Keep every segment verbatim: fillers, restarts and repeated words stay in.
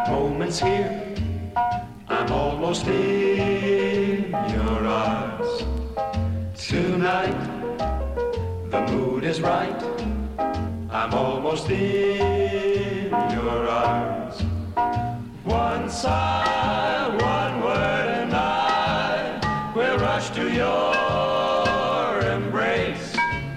moments here, I'm almost in your arms. Tonight, the mood is right, I'm almost in your arms. One sigh, one word, and I will rush to your embrace.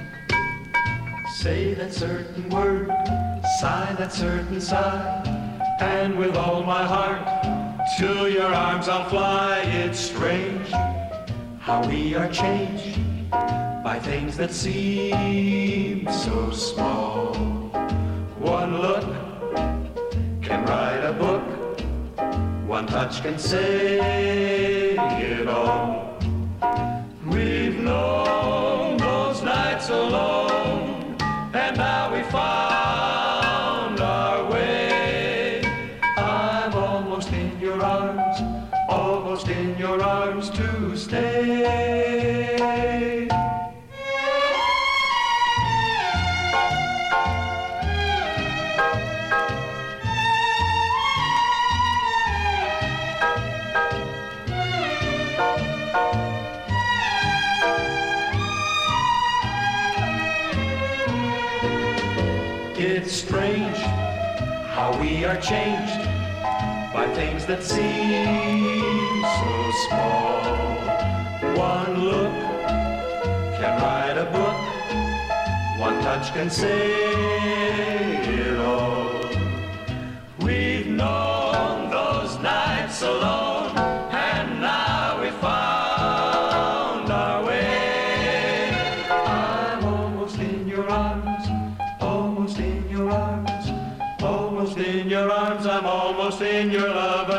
Say that certain word, sigh that certain sigh, and with all my heart to your arms I'll fly. It's strange how we are changed by things that seem so small. One look can write a book, one touch can say it all. We've known those nights alone, and now we found our way. I'm almost in your arms, almost in your arms to stay. It's strange how we are changed by things that seem so small. One look can write a book, one touch can say it all. We've known those nights alone, and now we found our way. I'm almost in your arms, almost in your arms, almost in your arms, I'm almost in your love